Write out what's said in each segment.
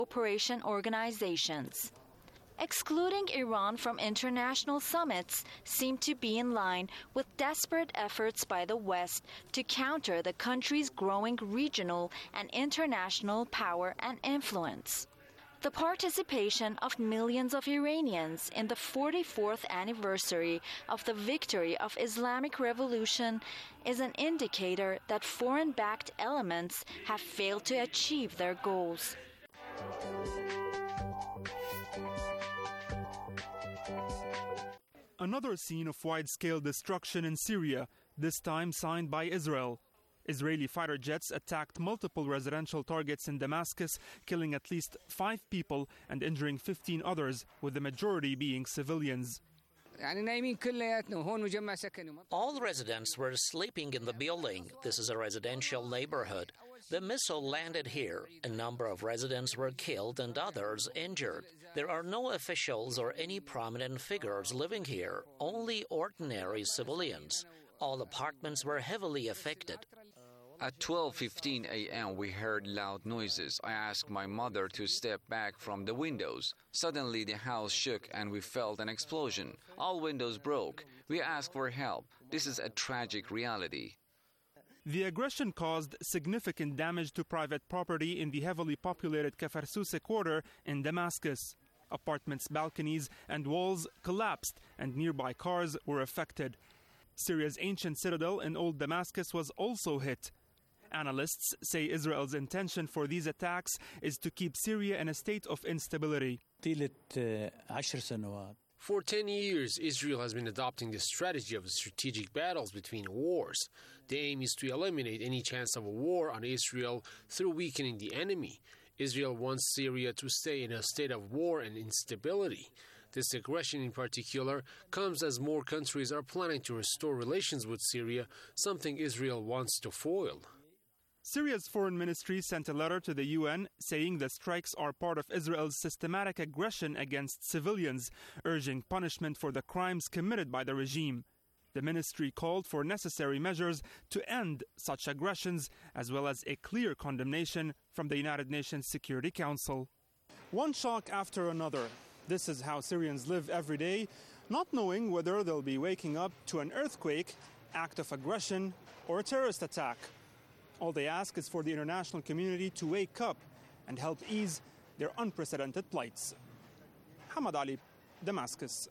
cooperation organizations. Excluding Iran from international summits seemed to be in line with desperate efforts by the West to counter the country's growing regional and international power and influence. The participation of millions of Iranians in the 44th anniversary of the victory of Islamic Revolution is an indicator that foreign-backed elements have failed to achieve their goals. Another scene of wide-scale destruction in Syria, this time signed by Israel. Israeli fighter jets attacked multiple residential targets in Damascus, killing at least 5 people and injuring 15 others, with the majority being civilians. All residents were sleeping in the building. This is a residential neighborhood. The missile landed here. A number of residents were killed and others injured. There are no officials or any prominent figures living here, only ordinary civilians. All apartments were heavily affected. At 12:15 a.m., we heard loud noises. I asked my mother to step back from the windows. Suddenly, the house shook and we felt an explosion. All windows broke. We asked for help. This is a tragic reality. The aggression caused significant damage to private property in the heavily populated Kafarsouseh quarter in Damascus. Apartments' balconies and walls collapsed and nearby cars were affected. Syria's ancient citadel in Old Damascus was also hit. Analysts say Israel's intention for these attacks is to keep Syria in a state of instability. For 10 years, Israel has been adopting the strategy of strategic battles between wars. The aim is to eliminate any chance of a war on Israel through weakening the enemy. Israel wants Syria to stay in a state of war and instability. This aggression in particular comes as more countries are planning to restore relations with Syria, something Israel wants to foil. Syria's foreign ministry sent a letter to the UN saying the strikes are part of Israel's systematic aggression against civilians, urging punishment for the crimes committed by the regime. The ministry called for necessary measures to end such aggressions, as well as a clear condemnation from the United Nations Security Council. One shock after another. This is how Syrians live every day, not knowing whether they'll be waking up to an earthquake, act of aggression, or a terrorist attack. All they ask is for the international community to wake up and help ease their unprecedented plights. Hamad Ali, Damascus.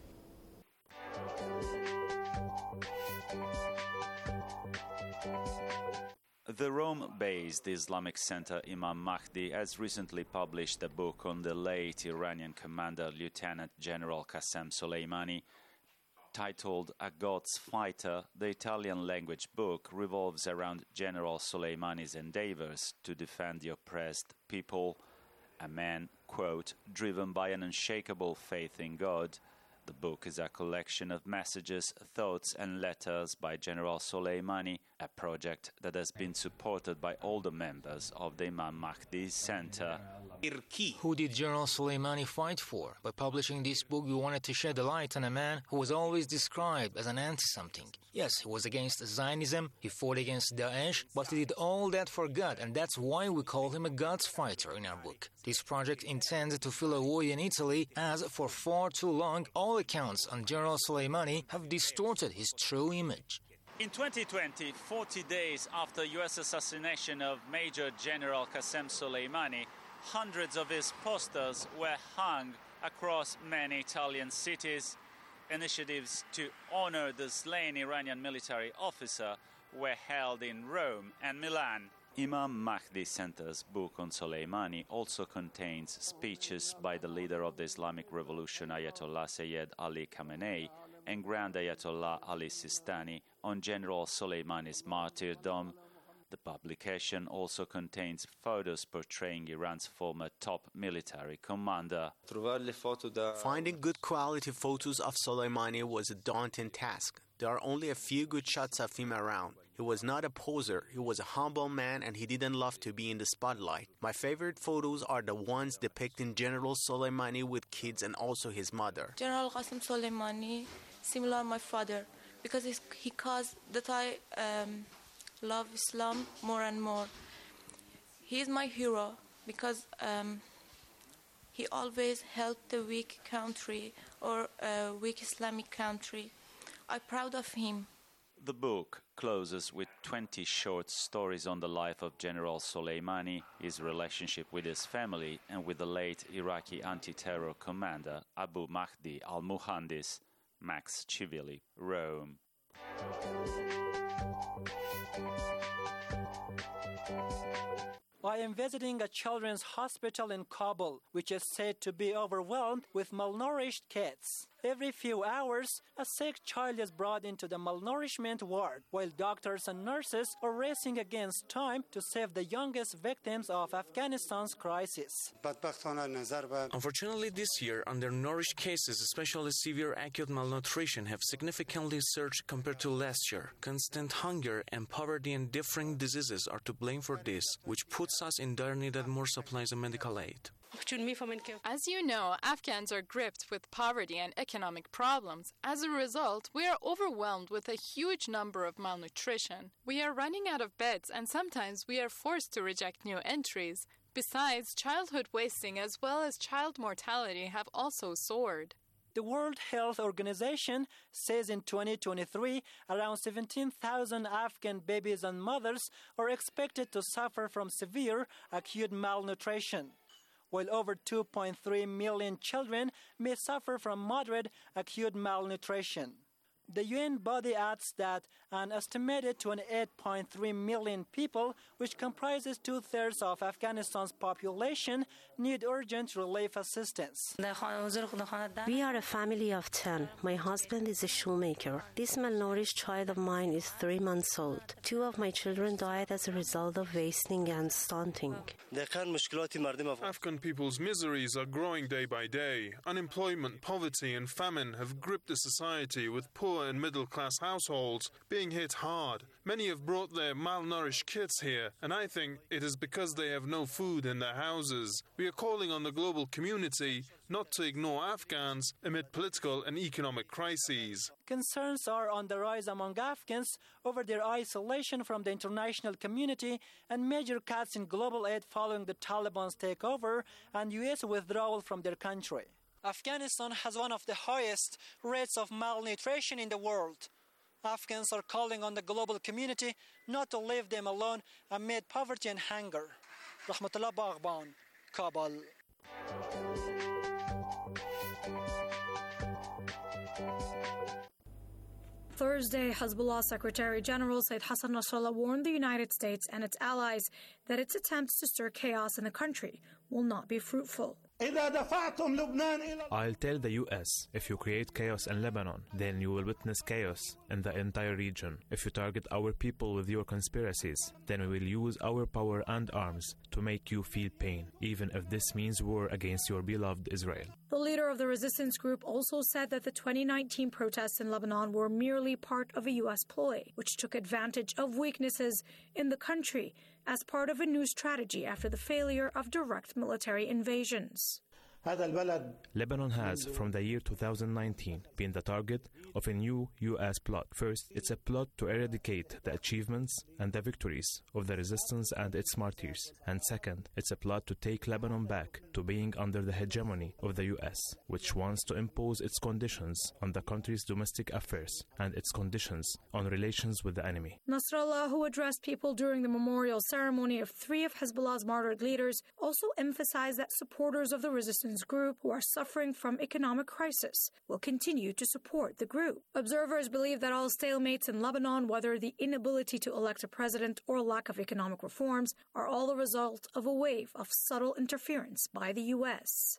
The Rome-based Islamic Center Imam Mahdi has recently published a book on the late Iranian commander Lieutenant General Qasem Soleimani. Titled A God's Fighter, the Italian-language book revolves around General Soleimani's endeavors to defend the oppressed people. A man, quote, driven by an unshakable faith in God. The book is a collection of messages, thoughts and letters by General Soleimani, a project that has been supported by all the members of the Imam Mahdi Center. Who did General Soleimani fight for? By publishing this book, we wanted to shed a light on a man who was always described as an anti-something. Yes, he was against Zionism, he fought against Daesh, but he did all that for God, and that's why we call him a God's fighter in our book. This project intends to fill a void in Italy, as for far too long, all accounts on General Soleimani have distorted his true image. In 2020, 40 days after U.S. assassination of Major General Qasem Soleimani, hundreds of his posters were hung across many Italian cities. Initiatives to honor the slain Iranian military officer were held in Rome and Milan. Imam Mahdi Center's book on Soleimani also contains speeches by the leader of the Islamic Revolution, Ayatollah Sayyid Ali Khamenei, and Grand Ayatollah Ali Sistani on General Soleimani's martyrdom. The publication also contains photos portraying Iran's former top military commander. Finding good quality photos of Soleimani was a daunting task. There are only a few good shots of him around. He was not a poser, he was a humble man and he didn't love to be in the spotlight. My favorite photos are the ones depicting General Soleimani with kids and also his mother. General Qasem Soleimani, similar to my father, because he caused that I love Islam more and more. He is my hero because He always helped the weak country or weak Islamic country. I'm proud of him. The book closes with 20 short stories on the life of General Soleimani, his relationship with his family, and with the late Iraqi anti-terror commander Abu Mahdi al-Muhandis. Max Chivili, Rome. I am visiting a children's hospital in Kabul, which is said to be overwhelmed with malnourished kids. Every few hours, a sick child is brought into the malnourishment ward, while doctors and nurses are racing against time to save the youngest victims of Afghanistan's crisis. Unfortunately, this year, undernourished cases, especially severe acute malnutrition, have significantly surged compared to last year. Constant hunger and poverty and differing diseases are to blame for this, which puts us in dire need of more supplies and medical aid. As you know, Afghans are gripped with poverty and economic problems. As a result, we are overwhelmed with a huge number of malnutrition. We are running out of beds, and sometimes we are forced to reject new entries. Besides, childhood wasting as well as child mortality have also soared. The World Health Organization says in 2023, around 17,000 Afghan babies and mothers are expected to suffer from severe acute malnutrition, while over 2.3 million children may suffer from moderate acute malnutrition. The UN body adds that an estimated 28.3 million people, which comprises two-thirds of Afghanistan's population, need urgent relief assistance. We are a family of 10. My husband is a shoemaker. This malnourished child of mine is 3 months old. 2 of my children died as a result of wasting and stunting. Afghan people's miseries are growing day by day. Unemployment, poverty and famine have gripped the society, with poor and middle-class households being hit hard. Many have brought their malnourished kids here, and I think it is because they have no food in their houses. We are calling on the global community not to ignore Afghans amid political and economic crises. Concerns are on the rise among Afghans over their isolation from the international community and major cuts in global aid following the Taliban's takeover and U.S. withdrawal from their country. Afghanistan has one of the highest rates of malnutrition in the world. Afghans are calling on the global community not to leave them alone amid poverty and hunger. Rahmatullah Baghban, Kabul. Thursday, Hezbollah Secretary General Sayyid Hassan Nasrallah warned the United States and its allies that its attempts to stir chaos in the country will not be fruitful. I'll tell the US, if you create chaos in Lebanon, then you will witness chaos in the entire region. If you target our people with your conspiracies, then we will use our power and arms to make you feel pain, even if this means war against your beloved Israel. The leader of the resistance group also said that the 2019 protests in Lebanon were merely part of a U.S. ploy, which took advantage of weaknesses in the country as part of a new strategy after the failure of direct military invasions. Lebanon has, from the year 2019, been the target of a new U.S. plot. First, it's a plot to eradicate the achievements and the victories of the resistance and its martyrs. And second, it's a plot to take Lebanon back to being under the hegemony of the U.S., which wants to impose its conditions on the country's domestic affairs and its conditions on relations with the enemy. Nasrallah, who addressed people during the memorial ceremony of 3 of Hezbollah's martyred leaders, also emphasized that supporters of the resistance group who are suffering from economic crisis will continue to support the group. Observers believe that all stalemates in Lebanon, whether the inability to elect a president or lack of economic reforms, are all the result of a wave of subtle interference by the U.S.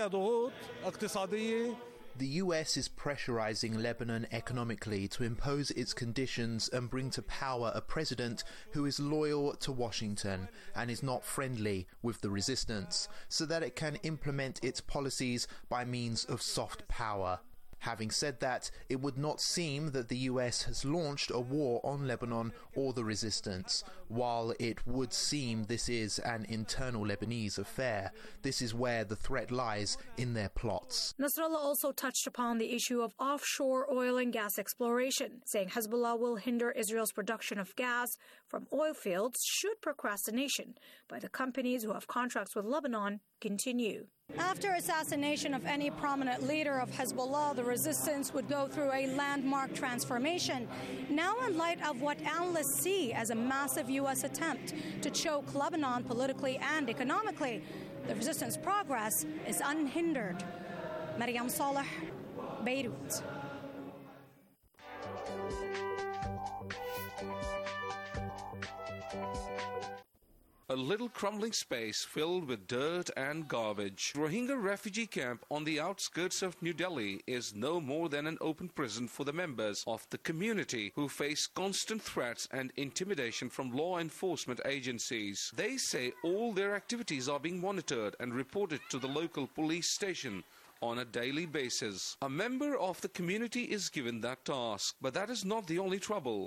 The U.S. is pressurizing Lebanon economically to impose its conditions and bring to power a president who is loyal to Washington and is not friendly with the resistance, so that it can implement its policies by means of soft power. Having said that, it would not seem that the US has launched a war on Lebanon or the resistance. While it would seem this is an internal Lebanese affair, this is where the threat lies in their plots. Nasrallah also touched upon the issue of offshore oil and gas exploration, saying Hezbollah will hinder Israel's production of gas from oil fields should procrastination by the companies who have contracts with Lebanon continue. After assassination of any prominent leader of Hezbollah, the resistance would go through a landmark transformation. Now, in light of what analysts see as a massive U.S. attempt to choke Lebanon politically and economically, the resistance progress is unhindered. Mariam Saleh, Beirut. A little crumbling space filled with dirt and garbage. Rohingya refugee camp on the outskirts of New Delhi is no more than an open prison for the members of the community who face constant threats and intimidation from law enforcement agencies. They say all their activities are being monitored and reported to the local police station on a daily basis. A member of the community is given that task, but that is not the only trouble.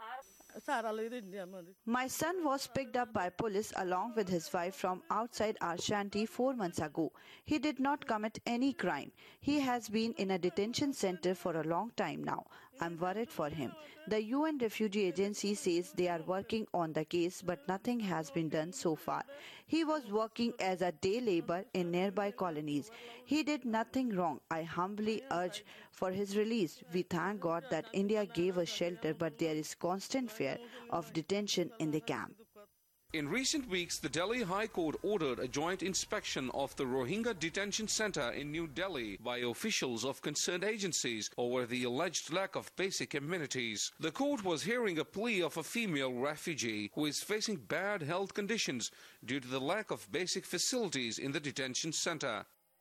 My son was picked up by police along with his wife from outside our shanty 4 months ago. He did not commit any crime. He has been in a detention center for a long time now. I'm worried for him. The UN Refugee Agency says they are working on the case, but nothing has been done so far. He was working as a day laborer in nearby colonies. He did nothing wrong. I humbly urge for his release. We thank God that India gave us shelter, but there is constant fear of detention in the camp. In recent weeks, the Delhi High Court ordered a joint inspection of the Rohingya detention center in New Delhi by officials of concerned agencies over the alleged lack of basic amenities. The court was hearing a plea of a female refugee who is facing bad health conditions due to the lack of basic facilities in the detention center.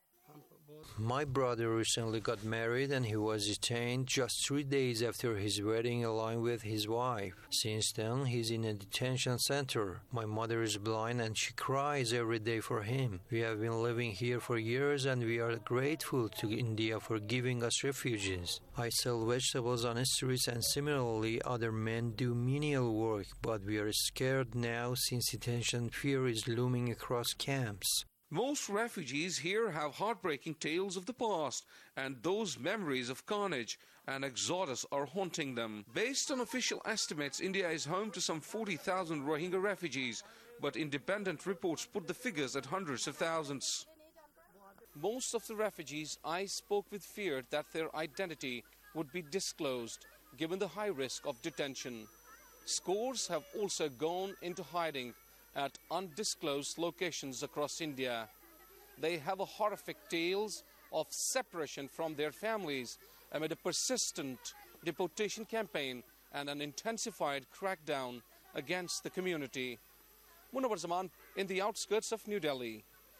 My brother recently got married and he was detained just 3 days after his wedding along with his wife. Since then, he's in a detention center. My mother is blind and she cries every day for him. We have been living here for years and we are grateful to India for giving us refugees. I sell vegetables on the streets and similarly other men do menial work, but we are scared now since detention fear is looming across camps. Most refugees here have heartbreaking tales of the past, and those memories of carnage and exodus are haunting them. Based on official estimates, India is home to some 40,000 Rohingya refugees, but independent reports put the figures at hundreds of thousands. Most of the refugees I spoke with feared that their identity would be disclosed, given the high risk of detention. Scores have also gone into hiding at undisclosed locations across India. They have horrific tales of separation from their families amid a persistent deportation campaign and an intensified crackdown against the community. Munawar Zaman in the outskirts of New Delhi.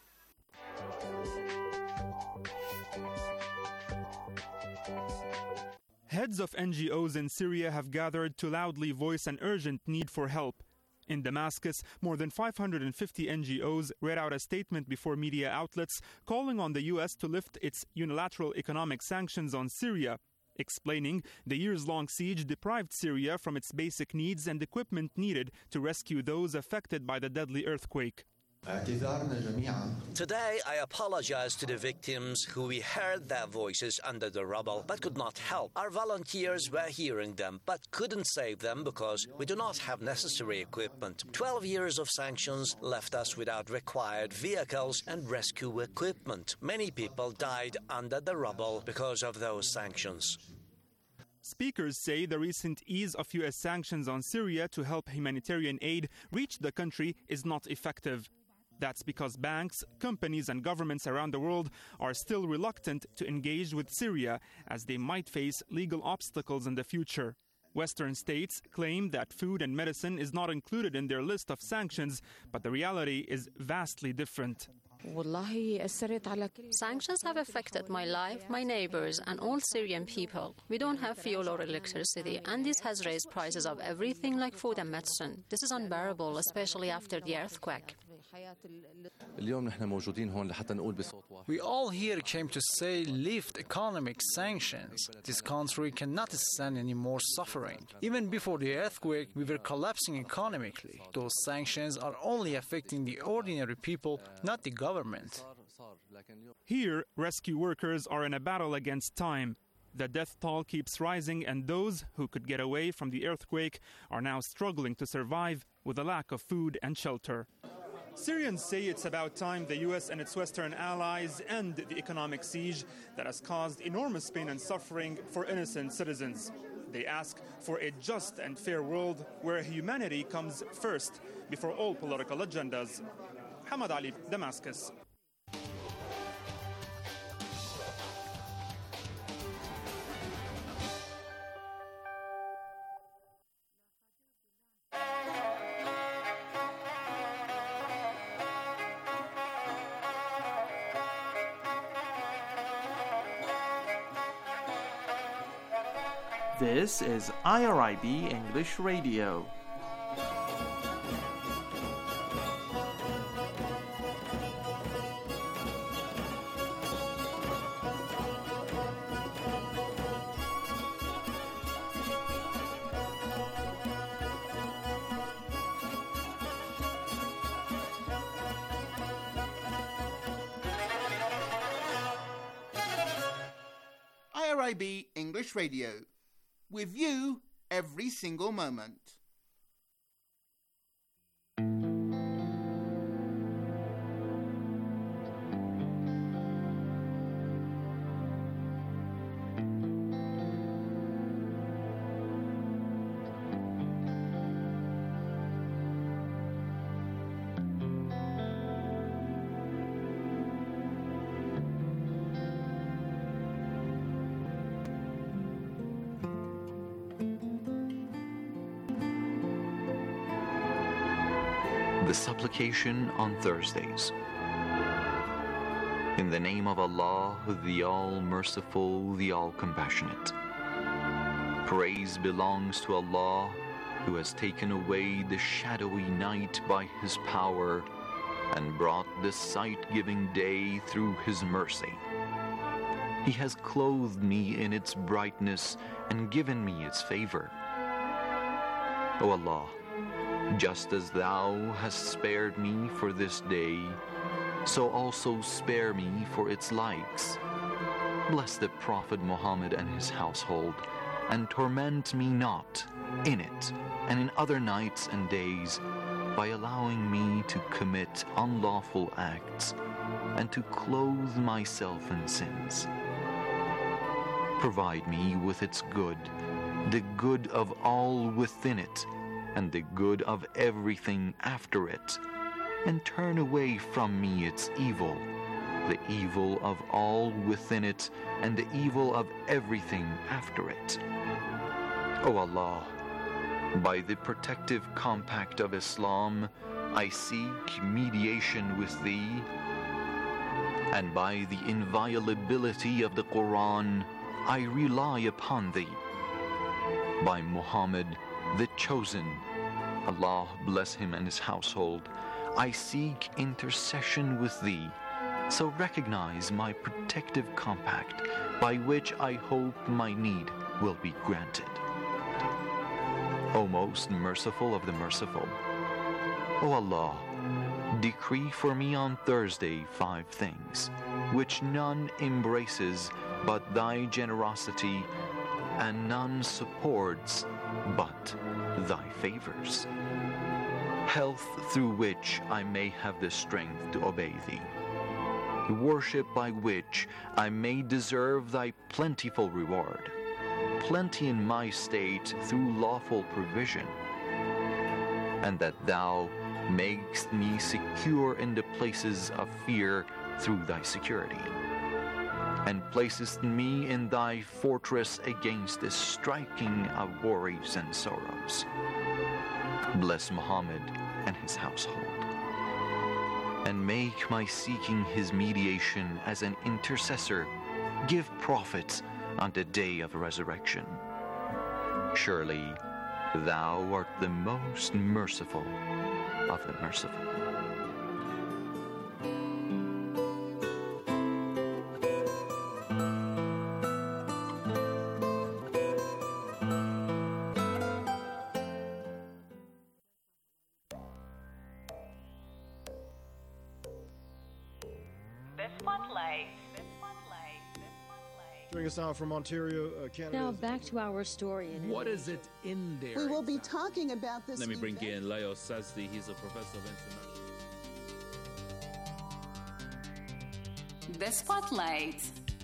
Heads of NGOs in Syria have gathered to loudly voice an urgent need for help. In Damascus, more than 550 NGOs read out a statement before media outlets calling on the U.S. to lift its unilateral economic sanctions on Syria, explaining the years-long siege deprived Syria from its basic needs and equipment needed to rescue those affected by the deadly earthquake. Today, I apologize to the victims who we heard their voices under the rubble but could not help. Our volunteers were hearing them but couldn't save them because we do not have necessary equipment. 12 years of sanctions left us without required vehicles and rescue equipment. Many people died under the rubble because of those sanctions. Speakers say the recent ease of U.S. sanctions on Syria to help humanitarian aid reach the country is not effective. That's because banks, companies and governments around the world are still reluctant to engage with Syria as they might face legal obstacles in the future. Western states claim that food and medicine is not included in their list of sanctions, but the reality is vastly different. Sanctions have affected my life, my neighbors, and all Syrian people. We don't have fuel or electricity, and this has raised prices of everything like food and medicine. This is unbearable, especially after the earthquake. We all here came to say lift economic sanctions. This country cannot stand any more suffering. Even before the earthquake, we were collapsing economically. Those sanctions are only affecting the ordinary people, not the government. Here, rescue workers are in a battle against time. The death toll keeps rising, and those who could get away from the earthquake are now struggling to survive with a lack of food and shelter. Syrians say it's about time the U.S. and its Western allies end the economic siege that has caused enormous pain and suffering for innocent citizens. They ask for a just and fair world where humanity comes first before all political agendas. Hamad Ali, Damascus. This is IRIB English Radio. IRIB English Radio. With you every single moment. The supplication on Thursdays. In the name of Allah, the All-Merciful, the All-Compassionate. Praise belongs to Allah, who has taken away the shadowy night by His power and brought the sight-giving day through His mercy. He has clothed me in its brightness and given me its favor. O Allah, just as Thou hast spared me for this day, so also spare me for its likes. Bless the Prophet Muhammad and his household, and torment me not in it and in other nights and days by allowing me to commit unlawful acts and to clothe myself in sins. Provide me with its good, the good of all within it, and the good of everything after it, and turn away from me its evil, the evil of all within it, and the evil of everything after it. O Allah, by the protective compact of Islam, I seek mediation with Thee, and by the inviolability of the Quran, I rely upon Thee. By Muhammad, the Chosen, Allah bless him and his household, I seek intercession with Thee, so recognize my protective compact, by which I hope my need will be granted. O most merciful of the merciful, O Allah, decree for me on Thursday 5 things, which none embraces but Thy generosity, and none supports but Thy favors. Health through which I may have the strength to obey Thee. Worship by which I may deserve Thy plentiful reward. Plenty in my state through lawful provision. And that Thou makest me secure in the places of fear through Thy security. And placest me in Thy fortress against the striking of worries and sorrows. Bless Muhammad and his household, and make my seeking his mediation as an intercessor give profit on the day of resurrection. Surely Thou art the most merciful of the merciful. Joining us now from Ontario, Canada. Now back to our story. What is it in there? We will be talking about this. Let me bring in Leo Sazdi. He's a professor of international. The Spotlight.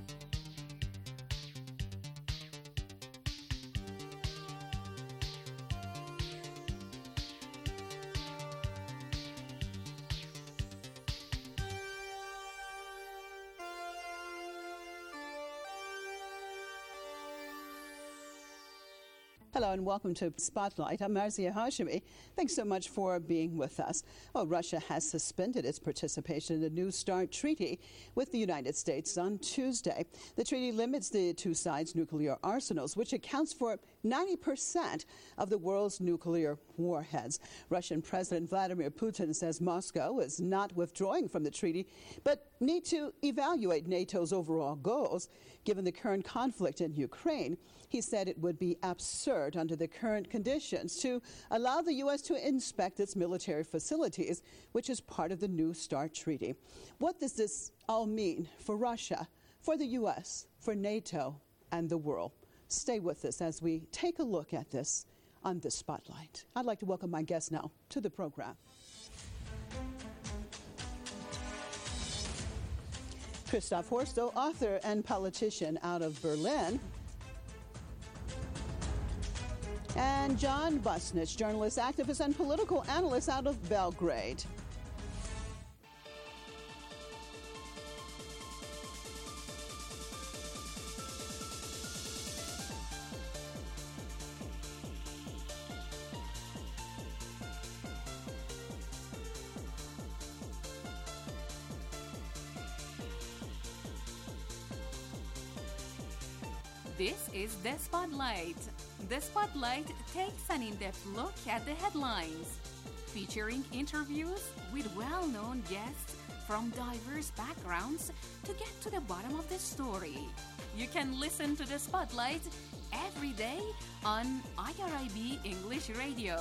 Hello and welcome to Spotlight. I'm Marzia Hashimi. Thanks so much for being with us. Well, Russia has suspended its participation in the New START treaty with the United States on Tuesday. The treaty limits the two sides' nuclear arsenals, which accounts for 90% of the world's nuclear warheads. Russian President Vladimir Putin says Moscow is not withdrawing from the treaty, but need to evaluate NATO's overall goals. Given the current conflict in Ukraine, he said it would be absurd under the current conditions to allow the U.S. to inspect its military facilities, which is part of the New START treaty. What does this all mean for Russia, for the U.S., for NATO, and the world? Stay with us as we take a look at this on The Spotlight. I'd like to welcome my guest now to the program. Christoph Horstl, author and politician out of Berlin. And John Busnich, journalist, activist, and political analyst out of Belgrade. This is The Spotlight. The Spotlight takes an in-depth look at the headlines, featuring interviews with well-known guests from diverse backgrounds to get to the bottom of the story. You can listen to The Spotlight every day on IRIB English Radio.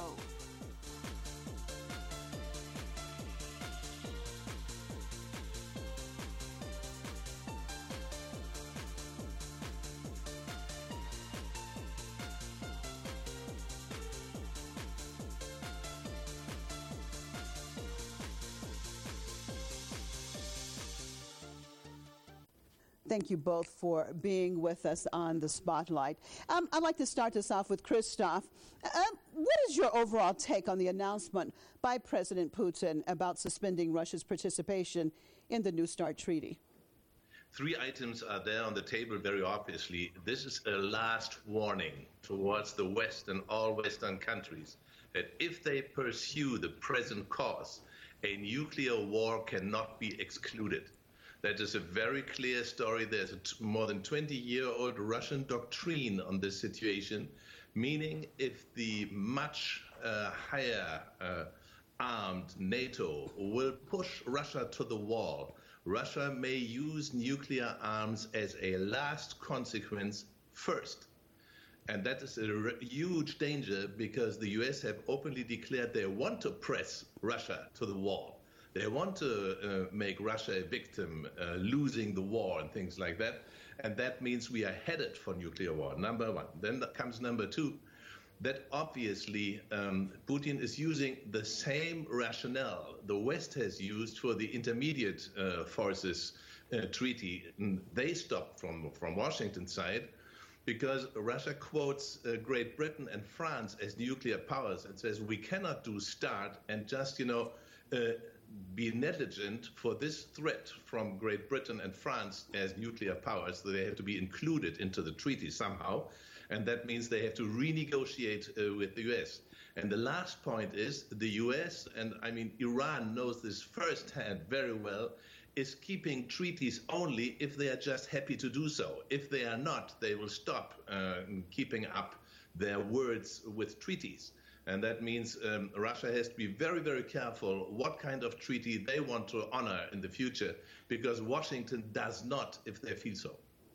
Thank you both for being with us on The Spotlight. I'd like to start this off with Christoph. What is your overall take on the announcement by President Putin about suspending Russia's participation in the New START treaty? Three items are there on the table very obviously. This is a last warning towards the West and all Western countries that if they pursue the present course, a nuclear war cannot be excluded. That is a very clear story. There's a more than 20-year-old Russian doctrine on this situation, meaning if the much higher armed NATO will push Russia to the wall, Russia may use nuclear arms as a last consequence first. And that is a huge danger because the US have openly declared they want to press Russia to the wall. They want to make Russia a victim, losing the war and things like that. And that means we are headed for nuclear war, number one. Then comes number two, that obviously Putin is using the same rationale the West has used for the intermediate forces treaty. They stopped from Washington's side because Russia quotes Great Britain and France as nuclear powers and says we cannot do START and just, be negligent for this threat from Great Britain and France as nuclear powers. So they have to be included into the treaty somehow, and that means they have to renegotiate with the US. And the last point is the US, and I mean Iran knows this firsthand very well, is keeping treaties only if they are just happy to do so. If they are not, they will stop keeping up their words with treaties. And that means Russia has to be very, very careful what kind of treaty they want to honor in the future, because Washington does not if they feel so.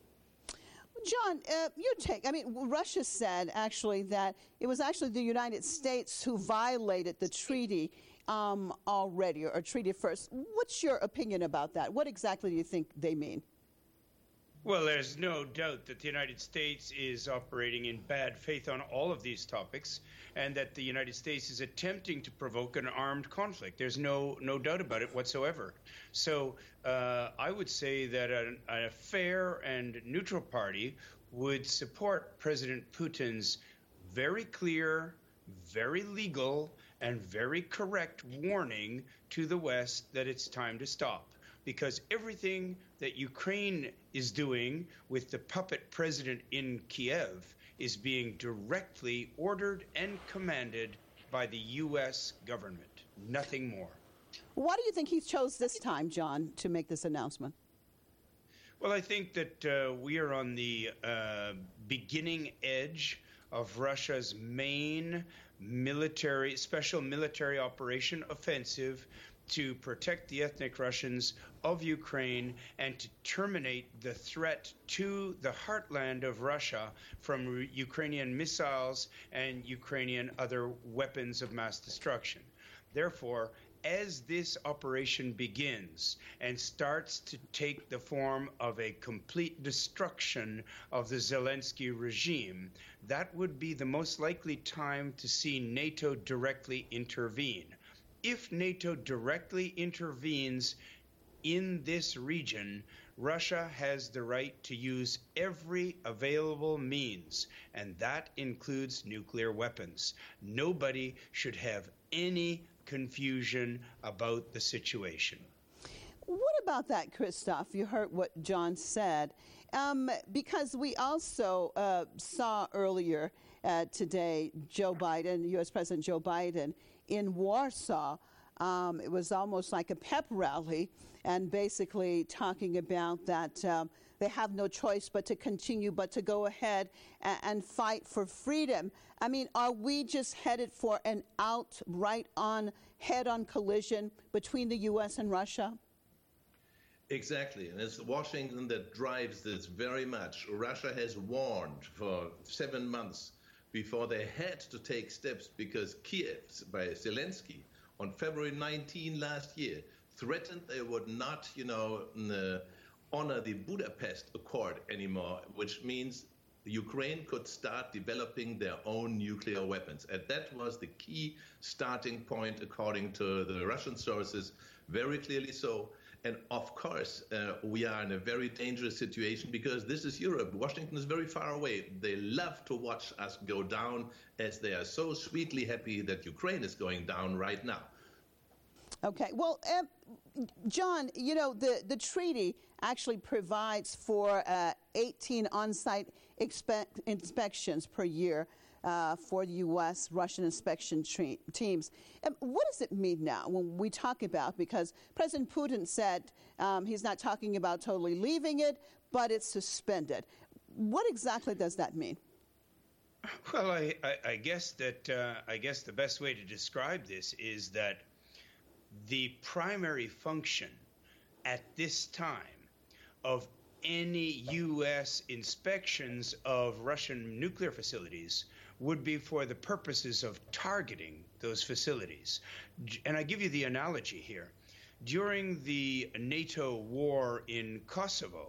John, your take. I mean, Russia said actually that it was actually the United States who violated the treaty already, or treaty first. What's your opinion about that? What exactly do you think they mean? Well, there's no doubt that the United States is operating in bad faith on all of these topics, and that the United States is attempting to provoke an armed conflict. There's no doubt about it whatsoever. So I would say that a fair and neutral party would support President Putin's very clear, very legal, and very correct warning to the West that it's time to stop. Because everything that Ukraine is doing with the puppet president in Kiev is being directly ordered and commanded by the U.S. government. Nothing more. Why do you think he chose this time, John, to make this announcement? Well, I think that we are on the beginning edge of Russia's main special military operation offensive to protect the ethnic Russians of Ukraine and to terminate the threat to the heartland of Russia from Ukrainian missiles and Ukrainian other weapons of mass destruction. Therefore, as this operation begins and starts to take the form of a complete destruction of the Zelensky regime, that would be the most likely time to see NATO directly intervene. If NATO directly intervenes in this region, Russia has the right to use every available means, and that includes nuclear weapons. Nobody should have any confusion about the situation. What about that, Christoph? You heard what John said. Because we also saw earlier today Joe Biden, U.S. President Joe Biden, in Warsaw. It was almost like a pep rally, and basically talking about that they have no choice but to continue, but to go ahead and fight for freedom. I mean, are we just headed for an outright on head-on collision between the U.S. and Russia? Exactly, and it's Washington that drives this very much. Russia has warned for 7 months before they had to take steps, because Kiev, by Zelensky, on February 19 last year, threatened they would not, honor the Budapest Accord anymore, which means Ukraine could start developing their own nuclear weapons. And that was the key starting point, according to the Russian sources, very clearly so. And of course, we are in a very dangerous situation because this is Europe. Washington is very far away. They love to watch us go down, as they are so sweetly happy that Ukraine is going down right now. Okay. Well, John, the treaty actually provides for 18 on-site inspections per year for the U.S. Russian inspection teams. What does it mean now when we talk about, because President Putin said he's not talking about totally leaving it, but it's suspended. What exactly does that mean? Well, I guess the best way to describe this is that the primary function at this time of any U.S. inspections of Russian nuclear facilities would be for the purposes of targeting those facilities. And I give you the analogy here. During the NATO war in Kosovo,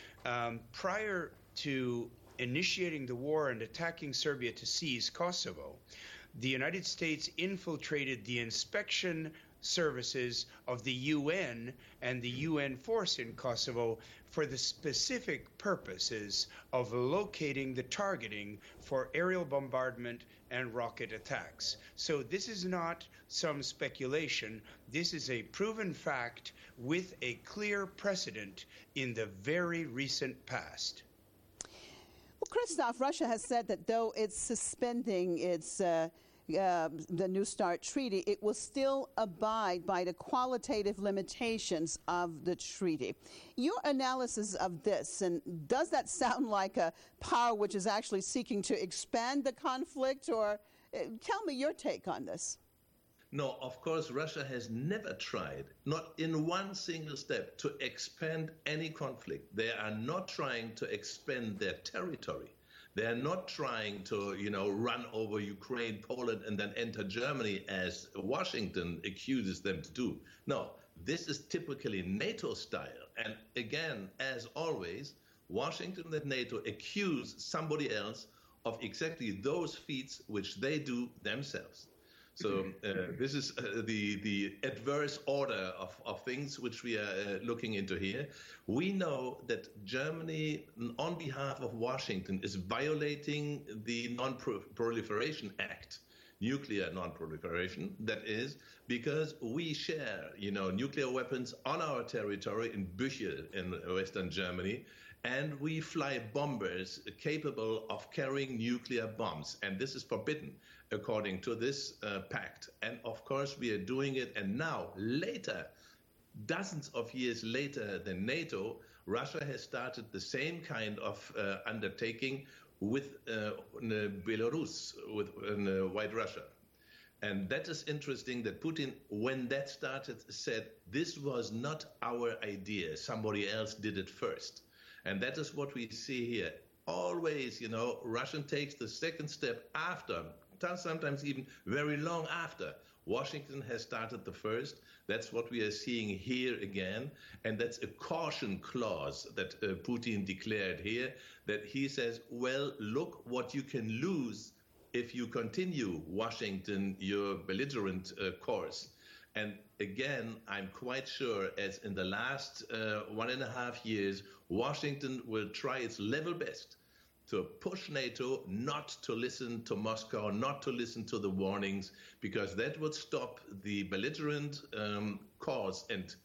prior to initiating the war and attacking Serbia to seize Kosovo, the United States infiltrated the inspection services of the UN and the UN force in Kosovo for the specific purposes of locating the targeting for aerial bombardment and rocket attacks. So this is not some speculation. This is a proven fact with a clear precedent in the very recent past. Well, Christoph, Russia has said that though it's suspending its the New START treaty, it will still abide by the qualitative limitations of the treaty. Your analysis of this, and does that sound like a power which is actually seeking to expand the conflict, or tell me your take on this? No, of course, Russia has never tried, not in one single step, to expand any conflict. They are not trying to expand their territory. They are not trying to, run over Ukraine, Poland, and then enter Germany, as Washington accuses them to do. No, this is typically NATO style. And again, as always, Washington and NATO accuse somebody else of exactly those feats which they do themselves. So this is the adverse order of things which we are looking into here. We know that Germany, on behalf of Washington, is violating the Non-Proliferation Act, nuclear non-proliferation, that is, because we share, nuclear weapons on our territory in Büchel in Western Germany, and we fly bombers capable of carrying nuclear bombs. And this is forbidden according to this pact. And of course, we are doing it. And now, later, dozens of years later than NATO, Russia has started the same kind of undertaking with Belarus, with White Russia. And that is interesting that Putin, when that started, said, this was not our idea. Somebody else did it first. And that is what we see here. Always, Russia takes the second step after, sometimes even very long after. Washington has started the first. That's what we are seeing here again. And that's a caution clause that Putin declared here, that he says, well, look what you can lose if you continue, Washington, your belligerent course. And again, I'm quite sure, as in the last 1.5 years, Washington will try its level best to push NATO not to listen to Moscow, not to listen to the warnings, because that would stop the belligerent cause and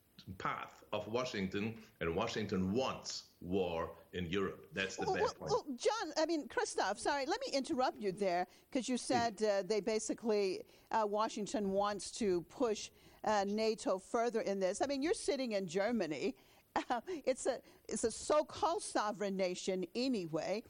path of Washington, and Washington wants war in Europe. That's the bad point. Well, John, Christoph, sorry, let me interrupt you there, because you said they basically, Washington wants to push NATO further in this. You're sitting in Germany. It's a so-called sovereign nation anyway.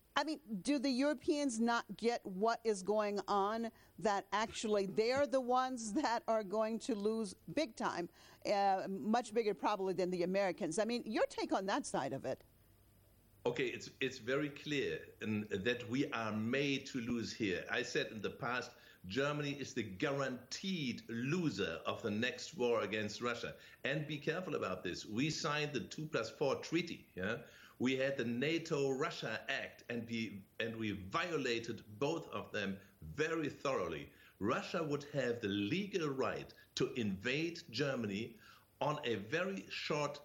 Do the Europeans not get what is going on, that actually they're the ones that are going to lose big time, much bigger probably than the Americans? Your take on that side of it. Okay, it's very clear that we are made to lose here. I said in the past, Germany is the guaranteed loser of the next war against Russia. And be careful about this. We signed the 2+4 treaty. Yeah? We had the NATO-Russia Act, and we violated both of them very thoroughly. Russia would have the legal right to invade Germany on a very short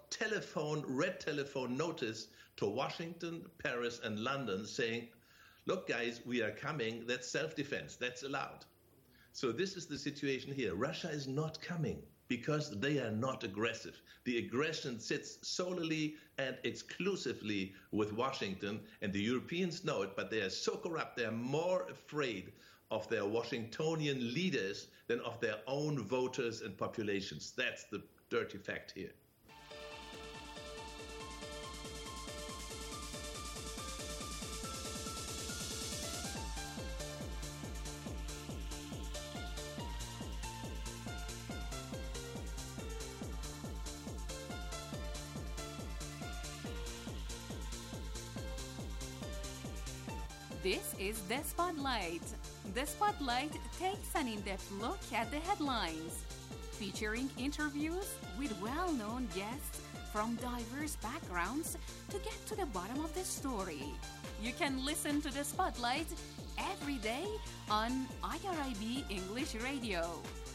red telephone notice to Washington, Paris, and London, saying, look, guys, we are coming. That's self-defense. That's allowed. So this is the situation here. Russia is not coming because they are not aggressive. The aggression sits solely and exclusively with Washington, and the Europeans know it, but they are so corrupt. They are more afraid of their Washingtonian leaders than of their own voters and populations. That's the dirty fact here. This is The Spotlight. The Spotlight takes an in-depth look at the headlines, featuring interviews with well-known guests from diverse backgrounds to get to the bottom of the story. You can listen to The Spotlight every day on IRIB English Radio.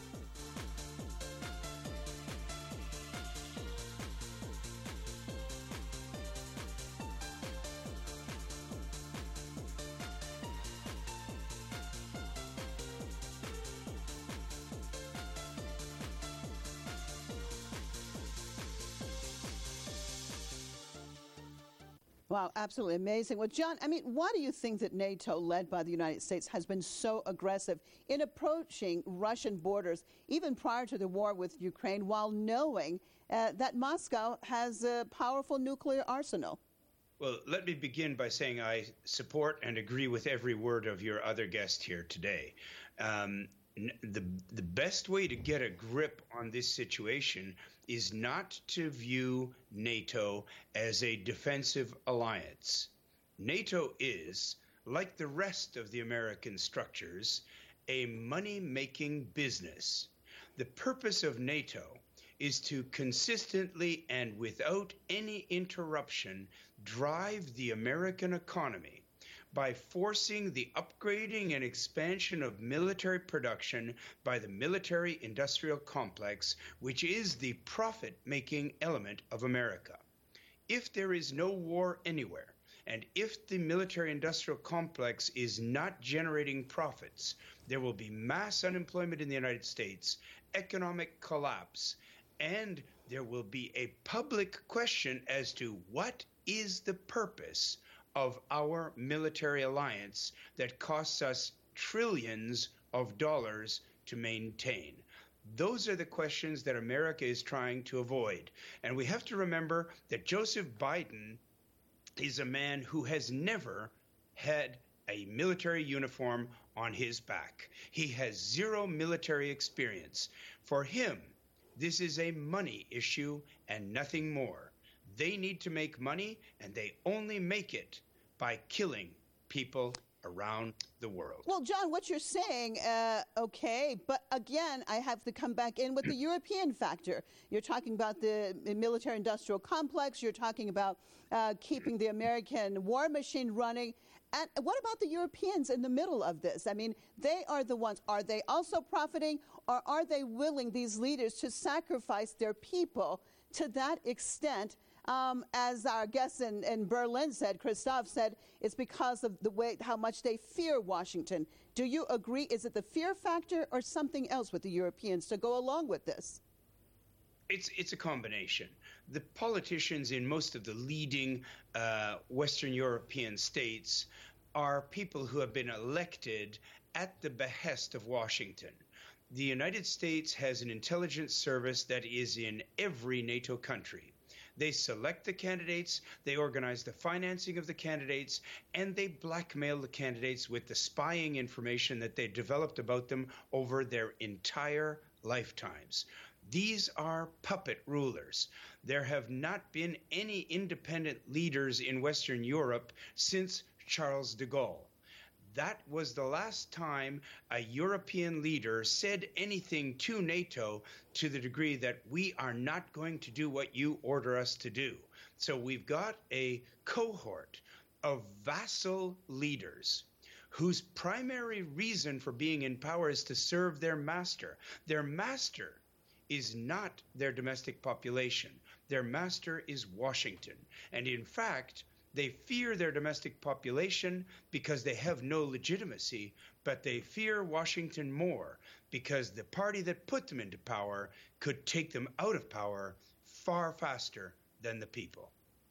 Wow, absolutely amazing. Well, John, why do you think that NATO, led by the United States, has been so aggressive in approaching Russian borders, even prior to the war with Ukraine, while knowing that Moscow has a powerful nuclear arsenal? Well, let me begin by saying I support and agree with every word of your other guest here today. The best way to get a grip on this situation is not to view NATO as a defensive alliance. NATO is, like the rest of the American structures, a money-making business. The purpose of NATO is to consistently and without any interruption drive the American economy by forcing the upgrading and expansion of military production by the military-industrial complex, which is the profit-making element of America. If there is no war anywhere, and if the military-industrial complex is not generating profits, there will be mass unemployment in the United States, economic collapse, and there will be a public question as to what is the purpose of our military alliance that costs us trillions of dollars to maintain. Those are the questions that America is trying to avoid. And we have to remember that Joseph Biden is a man who has never had a military uniform on his back. He has zero military experience. For him, this is a money issue and nothing more. They need to make money, and they only make it by killing people around the world. Well, John, what you're saying, okay, but again, I have to come back in with the European factor. You're talking about the military-industrial complex. You're talking about keeping the American war machine running. And what about the Europeans in the middle of this? I mean, they are the ones. Are they also profiting, or are they willing, these leaders, to sacrifice their people to that extent? As our guest in Berlin said, Christoph said, it's because of the way, how much they fear Washington. Do you agree? Is it the fear factor or something else with the Europeans to go along with this? It's a combination. The politicians in most of the leading Western European states are people who have been elected at the behest of Washington. The United States has an intelligence service that is in every NATO country. They select the candidates, they organize the financing of the candidates, and they blackmail the candidates with the spying information that they developed about them over their entire lifetimes. These are puppet rulers. There have not been any independent leaders in Western Europe since Charles de Gaulle. That was the last time a European leader said anything to NATO to the degree that we are not going to do what you order us to do. So we've got a cohort of vassal leaders whose primary reason for being in power is to serve their master. Their master is not their domestic population. Their master is Washington. And in fact, they fear their domestic population because they have no legitimacy, but they fear Washington more because the party that put them into power could take them out of power far faster than the people.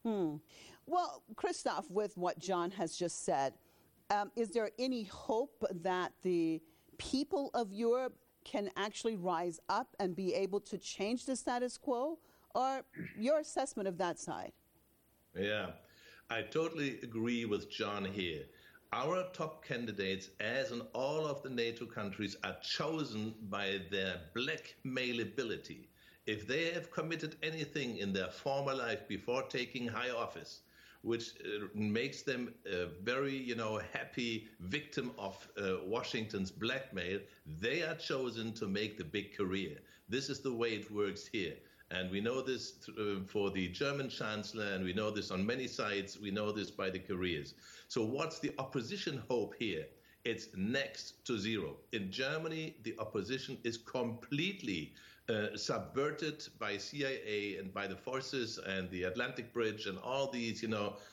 Well, Christoph, with what John has just said, is there any hope that the people of Europe can actually rise up and be able to change the status quo? Or your assessment of that side? Yeah. I totally agree with John here. Our top candidates, as in all of the NATO countries, are chosen by their blackmailability. If they have committed anything in their former life before taking high office, which makes them a very, happy victim of Washington's blackmail, they are chosen to make the big career. This is the way it works here. And we know this for the German chancellor, and we know this on many sides. We know this by the careers. So what's the opposition hope here? It's next to zero. In Germany, the opposition is completely subverted by CIA and by the forces and the Atlantic Bridge and all these,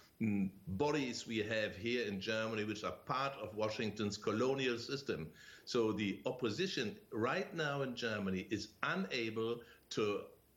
bodies we have here in Germany, which are part of Washington's colonial system. So the opposition right now in Germany is unable to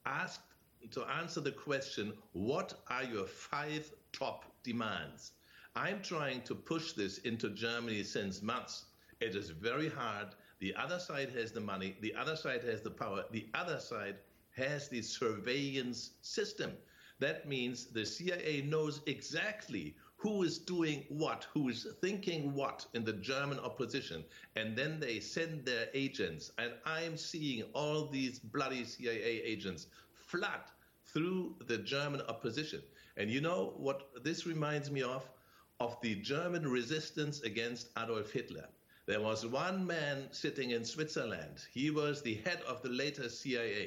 answer the question, what are your 5 top demands? I'm trying to push this into Germany since months. It is very hard. The other side has the money. The other side has the power. The other side has the surveillance system. That means the CIA knows exactly who is doing what, who is thinking what in the German opposition. And then they send their agents. And I'm seeing all these bloody CIA agents flood through the German opposition. And you know what this reminds me of? Of the German resistance against Adolf Hitler. There was one man sitting in Switzerland. He was the head of the later CIA.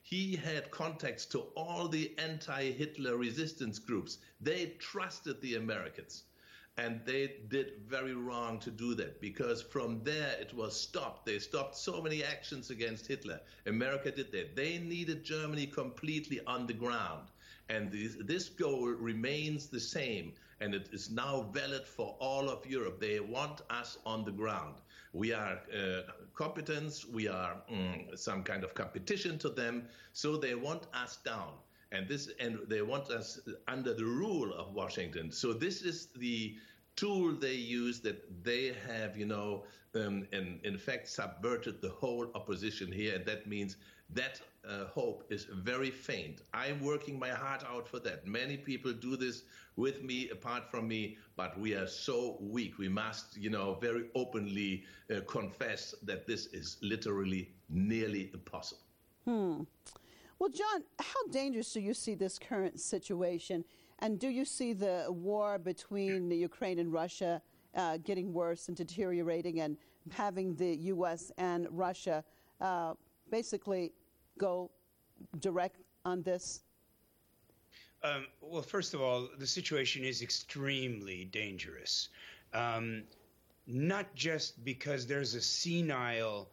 He had contacts to all the anti-Hitler resistance groups. They trusted the Americans. And they did very wrong to do that, because from there it was stopped. They stopped so many actions against Hitler. America did that. They needed Germany completely on the ground. And this goal remains the same, and it is now valid for all of Europe. They want us on the ground. We are competence, we are some kind of competition to them, so they want us down. And they want us under the rule of Washington. So this is the tool they use, that they have, in fact, subverted the whole opposition here. And that means that hope is very faint. I'm working my heart out for that. Many people do this with me, apart from me, but we are so weak. We must, very openly confess that this is literally nearly impossible. Well, John, how dangerous do you see this current situation? And do you see the war between Ukraine and Russia getting worse and deteriorating, and having the U.S. and Russia basically go direct on this? Well, first of all, the situation is extremely dangerous. Not just because there's a senile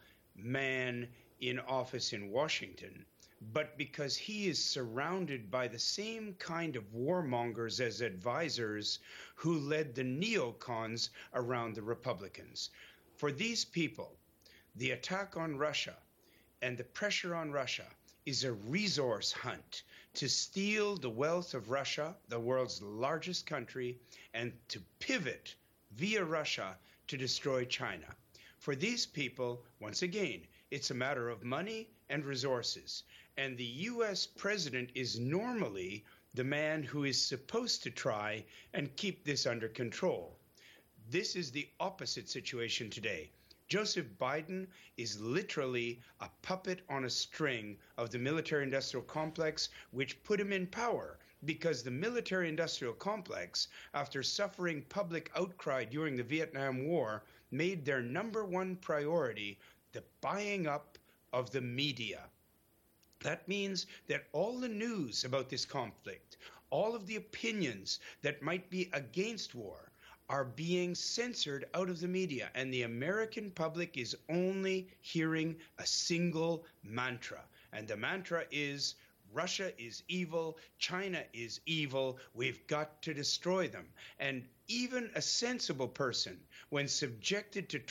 man in office in Washington, but because he is surrounded by the same kind of warmongers as advisors who led the neocons around the Republicans. For these people, the attack on Russia and the pressure on Russia is a resource hunt to steal the wealth of Russia, the world's largest country, and to pivot via Russia to destroy China. For these people, once again, it's a matter of money and resources. And the U.S. president is normally the man who is supposed to try and keep this under control. This is the opposite situation today. Joseph Biden is literally a puppet on a string of the military-industrial complex, which put him in power, because the military-industrial complex, after suffering public outcry during the Vietnam War, made their number one priority the buying up of the media. That means that all the news about this conflict, all of the opinions that might be against war, are being censored out of the media, and the American public is only hearing a single mantra. And the mantra is, Russia is evil, China is evil, we've got to destroy them. And even a sensible person, when subjected to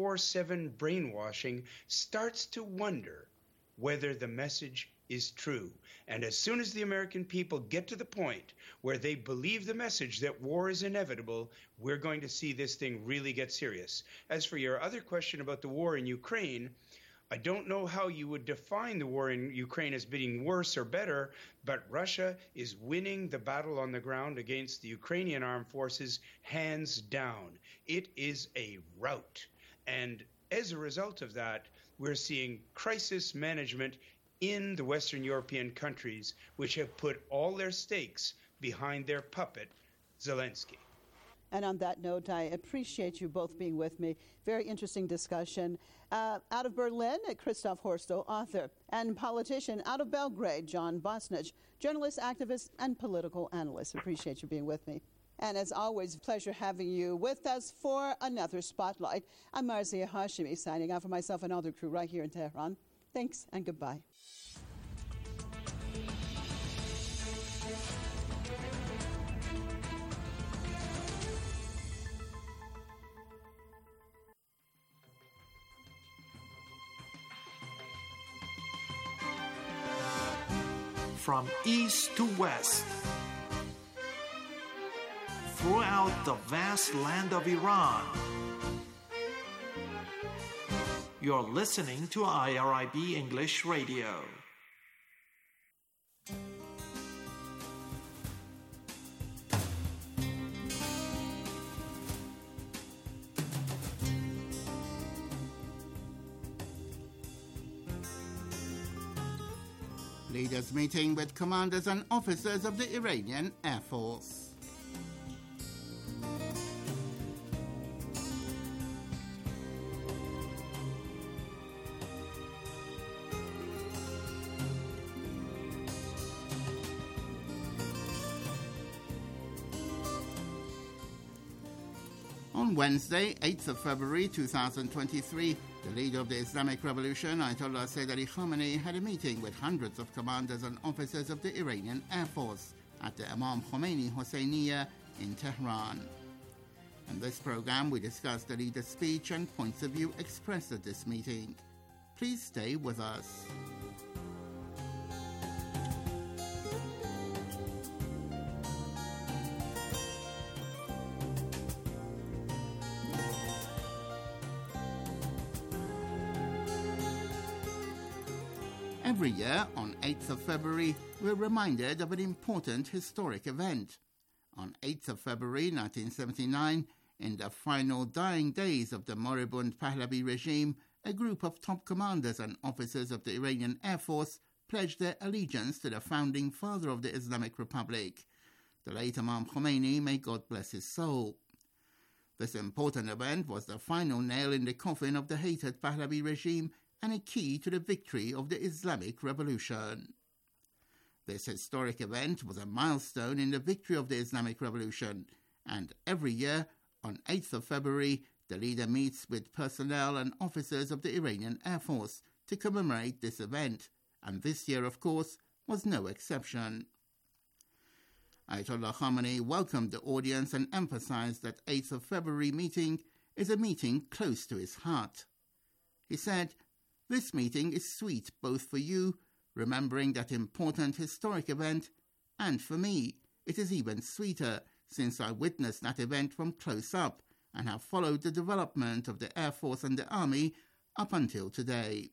24/7 brainwashing, starts to wonder whether the message is true. And as soon as the American people get to the point where they believe the message that war is inevitable, we're going to see this thing really get serious. As for your other question about the war in Ukraine, I don't know how you would define the war in Ukraine as being worse or better, but Russia is winning the battle on the ground against the Ukrainian armed forces hands down. It is a rout. And as a result of that, we're seeing crisis management in the Western European countries, which have put all their stakes behind their puppet, Zelensky. And on that note, I appreciate you both being with me. Very interesting discussion. Out of Berlin, Christoph Horstl, author, and politician. Out of Belgrade, John Bosnich, journalist, activist, and political analyst. Appreciate you being with me. And as always, pleasure having you with us for another Spotlight. I'm Marzia Hashimi, signing out for myself and all the crew right here in Tehran. Thanks and goodbye. From east to west, throughout the vast land of Iran, you're listening to IRIB English Radio. Leaders meeting with commanders and officers of the Iranian Air Force. On Wednesday, 8th of February 2023, the leader of the Islamic Revolution, Ayatollah Sayyid Ali Khamenei, had a meeting with hundreds of commanders and officers of the Iranian Air Force at the Imam Khomeini Hosseiniya in Tehran. In this program, we discuss the leader's speech and points of view expressed at this meeting. Please stay with us. Every year, on 8th of February, we're reminded of an important historic event. On 8th of February 1979, in the final dying days of the moribund Pahlavi regime, a group of top commanders and officers of the Iranian Air Force pledged their allegiance to the founding father of the Islamic Republic, the late Imam Khomeini, may God bless his soul. This important event was the final nail in the coffin of the hated Pahlavi regime and a key to the victory of the Islamic Revolution. This historic event was a milestone in the victory of the Islamic Revolution, and every year, on 8th of February, the leader meets with personnel and officers of the Iranian Air Force to commemorate this event, and this year, of course, was no exception. Ayatollah Khamenei welcomed the audience and emphasized that 8th of February meeting is a meeting close to his heart. He said, "This meeting is sweet both for you, remembering that important historic event, and for me, it is even sweeter since I witnessed that event from close up and have followed the development of the Air Force and the Army up until today."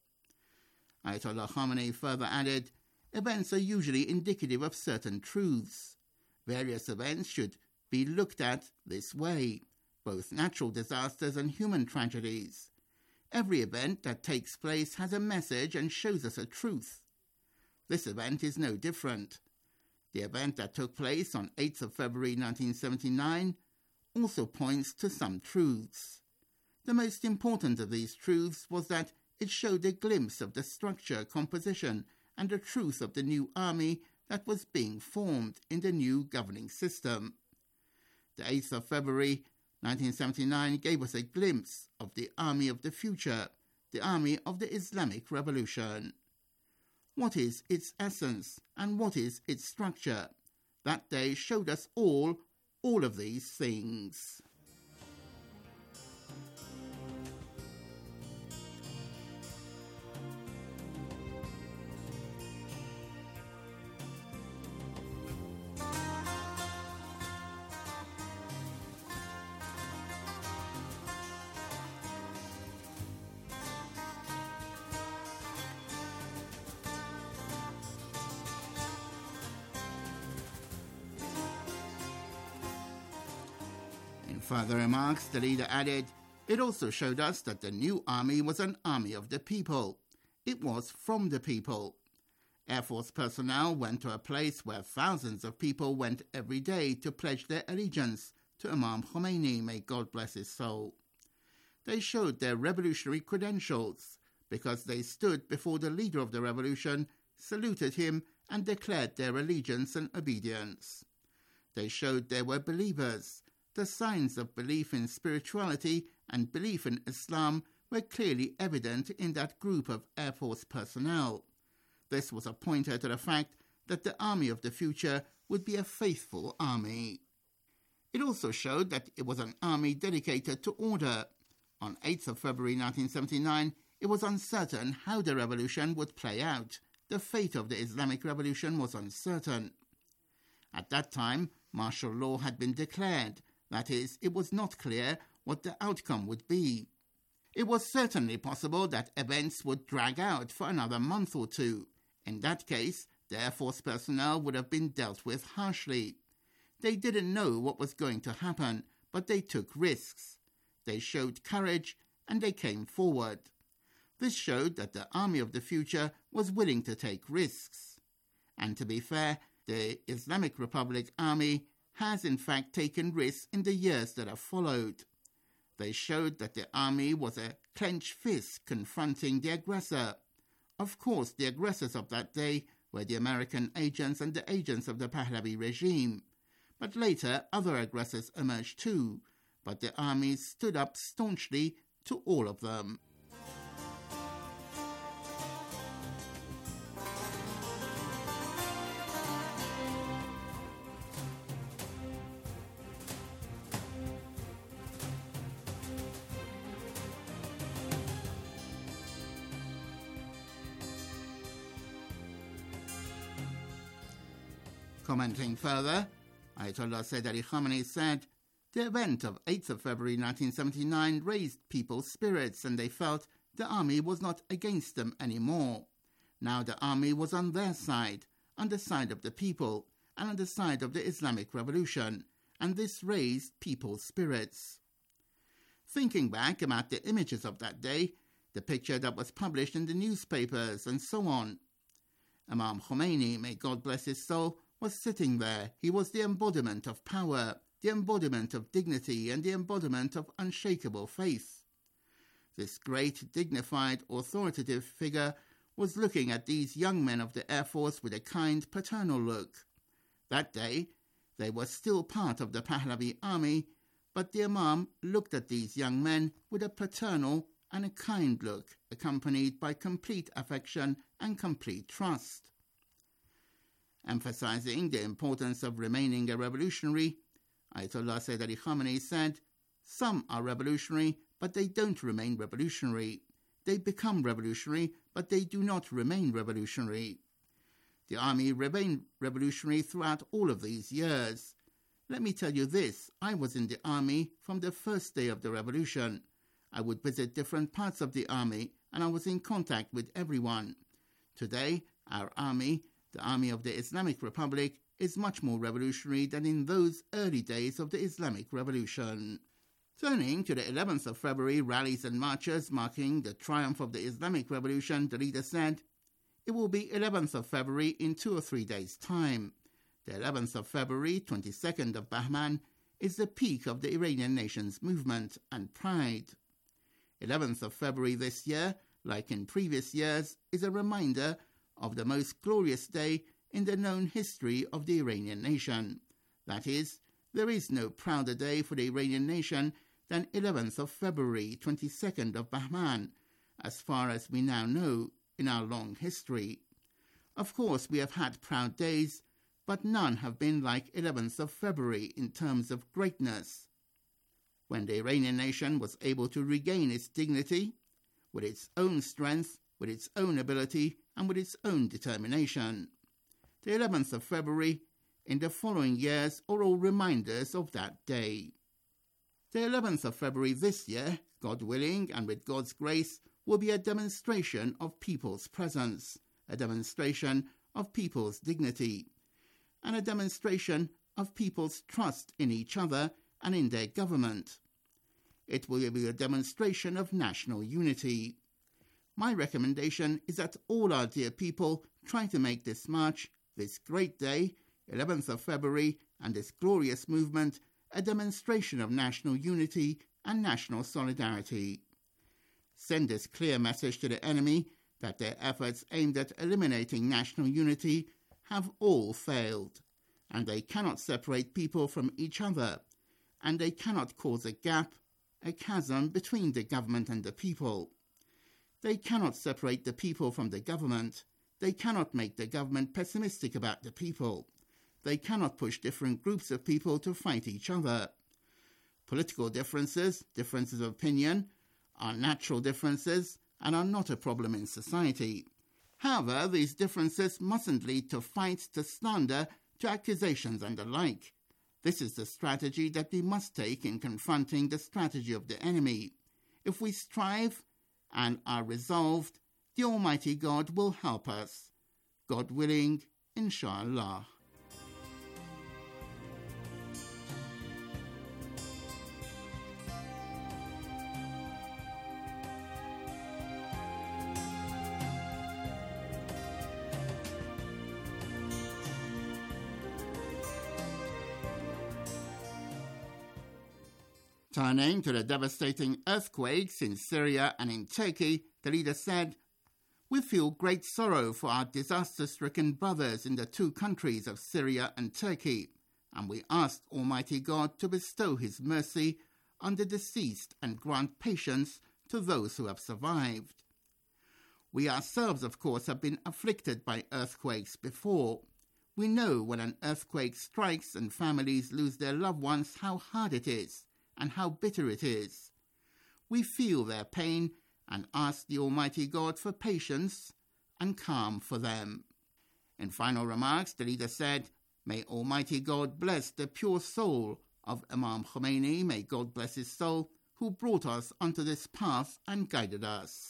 Ayatollah Khamenei further added, "Events are usually indicative of certain truths. Various events should be looked at this way, both natural disasters and human tragedies. Every event that takes place has a message and shows us a truth. This event is no different. The event that took place on 8th of February 1979 also points to some truths. The most important of these truths was that it showed a glimpse of the structure, composition, and the truth of the new army that was being formed in the new governing system. The 8th of February 1979 gave us a glimpse of the army of the future, the army of the Islamic Revolution. What is its essence and what is its structure? That day showed us all of these things." In further remarks, the leader added, "It also showed us that the new army was an army of the people. It was from the people. Air Force personnel went to a place where thousands of people went every day to pledge their allegiance to Imam Khomeini, may God bless his soul. They showed their revolutionary credentials because they stood before the leader of the revolution, saluted him, and declared their allegiance and obedience. They showed they were believers. The signs of belief in spirituality and belief in Islam were clearly evident in that group of Air Force personnel. This was a pointer to the fact that the army of the future would be a faithful army. It also showed that it was an army dedicated to order. On 8th of February 1979, it was uncertain how the revolution would play out. The fate of the Islamic Revolution was uncertain. At that time, martial law had been declared. That is, it was not clear what the outcome would be. It was certainly possible that events would drag out for another month or two. In that case, the Air Force personnel would have been dealt with harshly. They didn't know what was going to happen, but they took risks. They showed courage, and they came forward. This showed that the army of the future was willing to take risks. And to be fair, the Islamic Republic Army has in fact taken risks in the years that have followed. They showed that the army was a clenched fist confronting the aggressor. Of course, the aggressors of that day were the American agents and the agents of the Pahlavi regime. But later, other aggressors emerged too. but the army stood up staunchly to all of them. Commenting further, Ayatollah Sayyid Ali Khamenei said, "The event of 8th of February 1979 raised people's spirits and they felt the army was not against them anymore. Now the army was on their side, on the side of the people, and on the side of the Islamic Revolution, and this raised people's spirits." Thinking back about the images of that day, the picture that was published in the newspapers and so on, Imam Khomeini, may God bless his soul, was sitting there. He was the embodiment of power, the embodiment of dignity, and the embodiment of unshakable faith. This great, dignified, authoritative figure was looking at these young men of the Air Force with a kind, paternal look. That day, they were still part of the Pahlavi army, but the Imam looked at these young men with a paternal and a kind look, accompanied by complete affection and complete trust. Emphasizing the importance of remaining a revolutionary, Ayatollah Sayyid Ali Khamenei said, "Some are revolutionary, but they don't remain revolutionary. They become revolutionary, but they do not remain revolutionary." The army remained revolutionary throughout all of these years. Let me tell you this, I was in the army from the first day of the revolution. I would visit different parts of the army, and I was in contact with everyone. Today, our army, the Army of the Islamic Republic, is much more revolutionary than in those early days of the Islamic Revolution. Turning to the 11th of February rallies and marches marking the triumph of the Islamic Revolution, the leader said, "It will be 11th of February in 2 or 3 days' time. The 11th of February, 22nd of Bahman, is the peak of the Iranian nation's movement and pride. 11th of February this year, like in previous years, is a reminder of the most glorious day in the known history of the Iranian nation. That is, there is no prouder day for the Iranian nation than 11th of February, 22nd of Bahman, as far as we now know in our long history. Of course, we have had proud days, but none have been like 11th of February in terms of greatness. When the Iranian nation was able to regain its dignity, with its own strength, with its own ability, and with its own determination. The 11th of February in the following years are all reminders of that day. The 11th of February this year, God willing and with God's grace, will be a demonstration of people's presence, a demonstration of people's dignity, and a demonstration of people's trust in each other and in their government. It will be a demonstration of national unity. My recommendation is that all our dear people try to make this march, this great day, 11th of February, and this glorious movement a demonstration of national unity and national solidarity. Send this clear message to the enemy that their efforts aimed at eliminating national unity have all failed, and they cannot separate people from each other, and they cannot cause a gap, a chasm between the government and the people. They cannot separate the people from the government. They cannot make the government pessimistic about the people. They cannot push different groups of people to fight each other. Political differences, differences of opinion, are natural differences and are not a problem in society. However, these differences mustn't lead to fights, to slander, to accusations and the like. This is the strategy that we must take in confronting the strategy of the enemy. If we strive and are resolved, the Almighty God will help us. God willing, inshallah. Turning to the devastating earthquakes in Syria and in Turkey, the leader said, "We feel great sorrow for our disaster-stricken brothers in the two countries of Syria and Turkey, and we ask Almighty God to bestow His mercy on the deceased and grant patience to those who have survived. We ourselves, of course, have been afflicted by earthquakes before. We know when an earthquake strikes and families lose their loved ones how hard it is and how bitter it is. We feel their pain and ask the Almighty God for patience and calm for them. In final remarks, the leader said, "May Almighty God bless the pure soul of Imam Khomeini. May God bless his soul, who brought us onto this path and guided us."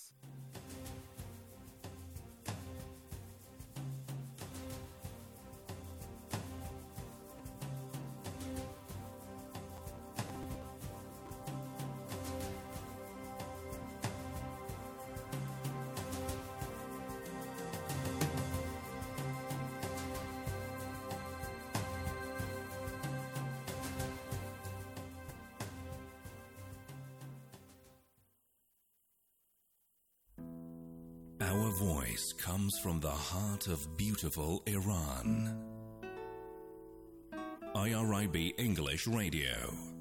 Our voice comes from the heart of beautiful Iran. IRIB English Radio.